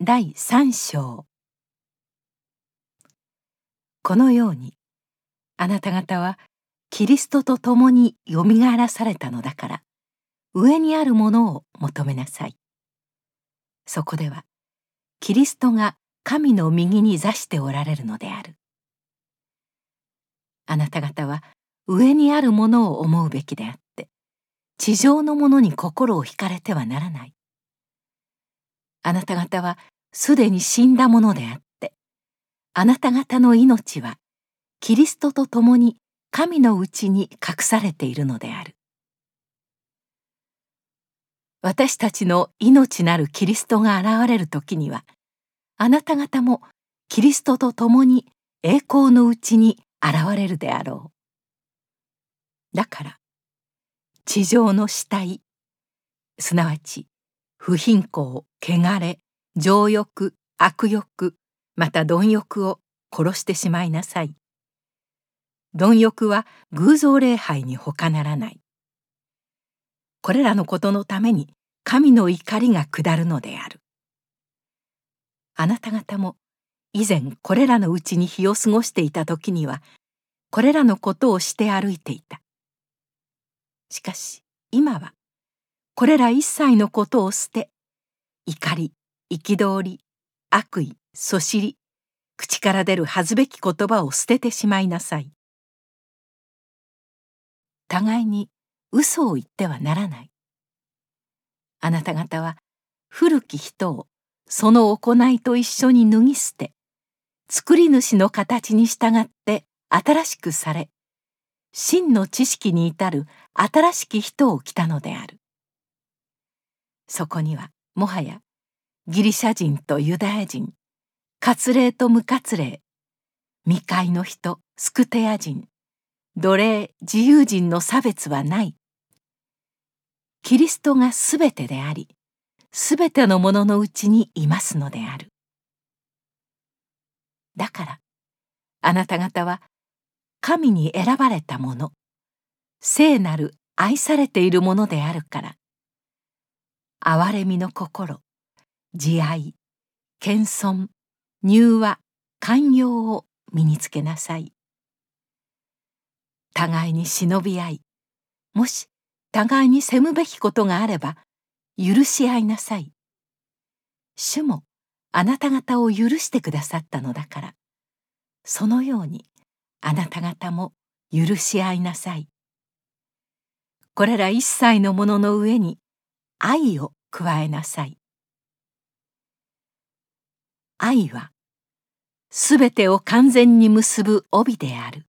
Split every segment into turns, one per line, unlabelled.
第3章。このようにあなた方はキリストと共によみがえらされたのだから、上にあるものを求めなさい。そこではキリストが神の右に座しておられるのである。あなた方は上にあるものを思うべきであって、地上のものに心を惹かれてはならない。あなた方はすでに死んだものであって、あなた方の命はキリストと共に神のうちに隠されているのである。私たちの命なるキリストが現れる時には、あなた方もキリストと共に栄光のうちに現れるであろう。だから地上の死体、すなわち不貧困、汚れ、情欲、悪欲、また貪欲を殺してしまいなさい。貪欲は偶像礼拝に他ならない。これらのことのために神の怒りが下るのである。あなた方も以前これらのうちに日を過ごしていた時には、これらのことをして歩いていた。しかし今はこれら一切のことを捨て、怒り、憤り、悪意、そしり、口から出る恥ずべき言葉を捨ててしまいなさい。互いに嘘を言ってはならない。あなた方は古き人をその行いと一緒に脱ぎ捨て、作り主の形に従って新しくされ、真の知識に至る新しき人を着たのである。そこにはもはやギリシャ人とユダヤ人、割礼と無割礼、未開の人、スクテア人、奴隷、自由人の差別はない。キリストがすべてであり、すべてのもののうちにいますのである。だからあなた方は神に選ばれたもの、聖なる愛されているものであるから、憐れみの心、慈愛、謙遜、柔和、寛容を身につけなさい。互いに忍び合い、もし互いに責むべきことがあれば許し合いなさい。主もあなた方を許してくださったのだから、そのようにあなた方も許し合いなさい。これら一切のものの上に愛を加えなさい。愛はすべてを完全に結ぶ帯である。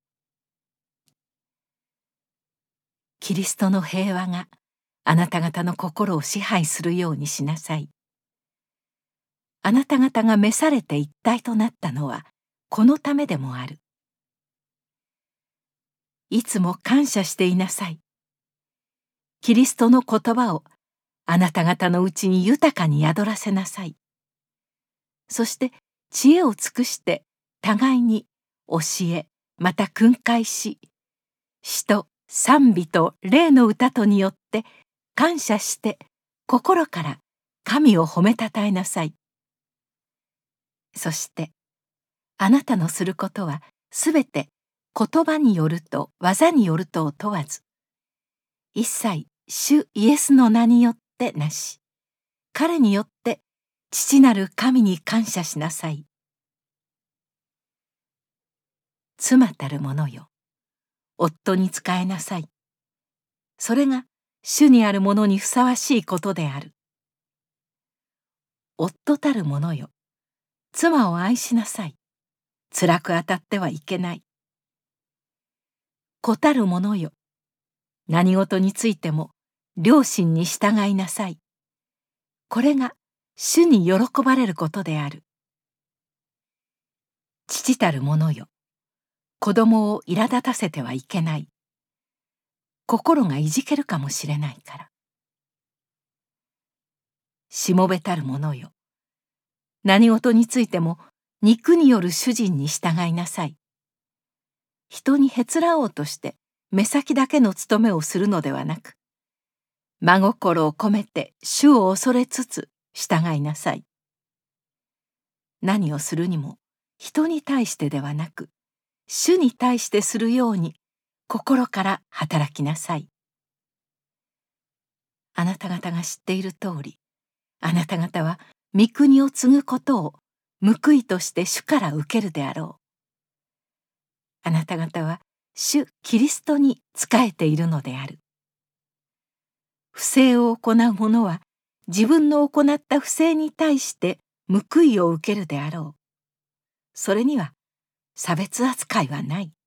キリストの平和があなた方の心を支配するようにしなさい。あなた方が召されて一体となったのはこのためでもある。いつも感謝していなさい。キリストの言葉をあなた方のうちに豊かに宿らせなさい。そして知恵を尽くして互いに教え、また訓戒し、詩と賛美と霊の歌とによって感謝して心から神を褒めたたえなさい。そしてあなたのすることはすべて言葉によると技によるとを問わず、一切主イエスの名によってなし、彼によって父なる神に感謝しなさい。妻たる者よ、夫に仕えなさい。それが主にある者にふさわしいことである。夫たる者よ、妻を愛しなさい。辛く当たってはいけない。子たる者よ、何事についても両親に従いなさい。これが主に喜ばれることである。父たる者よ、子供を苛立たせてはいけない。心がいじけるかもしれないから。しもべたる者よ、何事についても肉による主人に従いなさい。人にへつらおうとして目先だけの務めをするのではなく、真心を込めて主を恐れつつ従いなさい。 何をするにも人に対してではなく、主に対してするように心から働きなさい。あなた方が知っている通り、あなた方は御国を継ぐことを報いとして主から受けるであろう。あなた方は主キリストに仕えているのである。不正を行う者は自分の行った不正に対して報いを受けるであろう。それには差別扱いはない。